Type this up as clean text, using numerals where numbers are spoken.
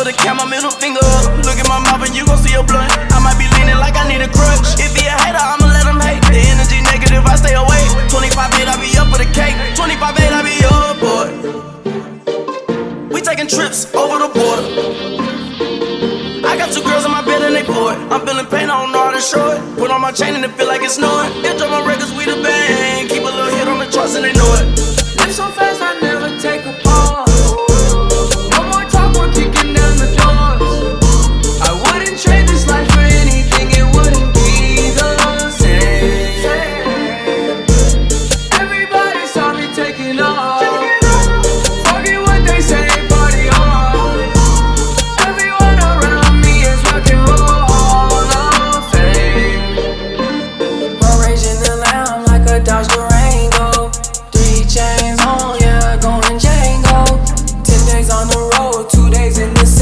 for the count, my middle finger up. Look at my mouth and you gon' see a blunt. I might be leaning like I need a crutch. If he a hater, I'ma let him hate. The energy negative, I stay away. 25-8, I be up for the cake. 25-8, I be up, boy. We taking trips over the border. I got 2 girls in my bed and they bored. I'm feeling pain, I don't know how to show it. Put on my chain and it feel like it's snowing. It drop my records, we the bang. Keep a little hit on the charts and they know it. Live so fast, I never take a pause. No more talk, we're kicking down the doors. I wouldn't trade this life for anything, it wouldn't be the same. Everybody saw me taking off. Forget what they say, party on. Everyone around me is rock and roll Hall of Fame. Road raging the lamb like a Dodge Durango. 3 chains on, yeah, going Django. 10 days on the road, 2 days in the city.